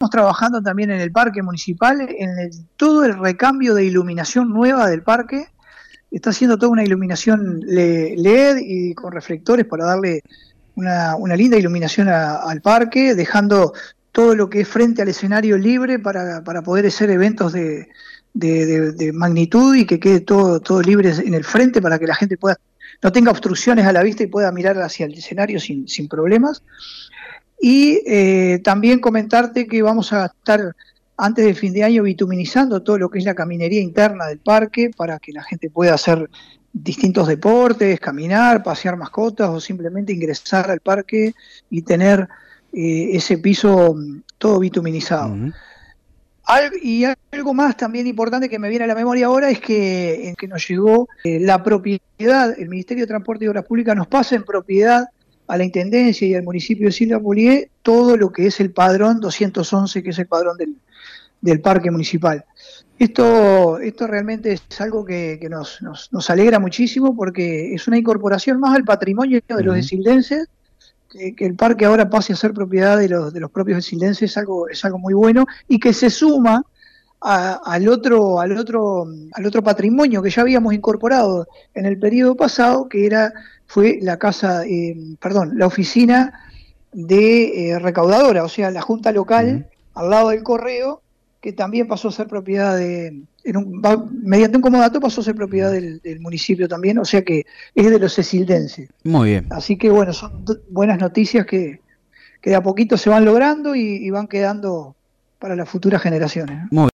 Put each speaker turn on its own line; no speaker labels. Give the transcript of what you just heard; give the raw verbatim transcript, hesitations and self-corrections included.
trabajando también en el parque municipal, en el, todo el recambio de iluminación nueva del parque. Está haciendo toda una iluminación L E D y con reflectores para darle una, una linda iluminación a, al parque, dejando todo lo que es frente al escenario libre para, para poder hacer eventos de, de, de, de magnitud y que quede todo, todo libre en el frente para que la gente pueda no tenga obstrucciones a la vista y pueda mirar hacia el escenario sin, sin problemas. Y eh, también comentarte que vamos a estar antes del fin de año bituminizando todo lo que es la caminería interna del parque para que la gente pueda hacer distintos deportes, caminar, pasear mascotas o simplemente ingresar al parque y tener eh, ese piso todo bituminizado.
Uh-huh.
Al, y algo más también importante que me viene a la memoria ahora es que, en que nos llegó eh, la propiedad, el Ministerio de Transporte y Obras Públicas nos pasa en propiedad a la Intendencia y al municipio de Silva Polié todo lo que es el padrón doscientos once, que es el padrón del, del parque municipal. Esto, esto realmente es algo que, que nos, nos, nos alegra muchísimo porque es una incorporación más al patrimonio de los
Uh-huh.
desildenses. Que, que el parque ahora pase a ser propiedad de los, de los propios desildenses es algo, es algo muy bueno y que se suma a, al, otro, al, otro, al otro patrimonio que ya habíamos incorporado en el periodo pasado, que era fue la casa, eh, perdón, la oficina de eh, recaudadora, o sea, la junta local
Uh-huh.
al lado del correo, que también pasó a ser propiedad de, en un, va, mediante un comodato pasó a ser propiedad del, del municipio también, o sea que es de los desildenses.
Muy bien.
Así que bueno, son buenas noticias que, que de a poquito se van logrando y, y van quedando para las futuras generaciones, ¿no?
Muy